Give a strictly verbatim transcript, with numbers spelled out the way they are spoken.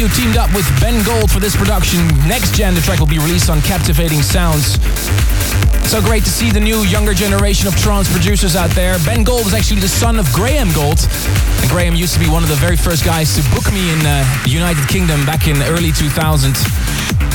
W teamed up with Ben Gold for this production. Next Gen, the track will be released on Captivating Sounds. So great to see the new younger generation of trance producers out there. Ben Gold was actually the son of Graham Gold. And Graham used to be one of the very first guys to book me in uh, the United Kingdom back in early two thousand.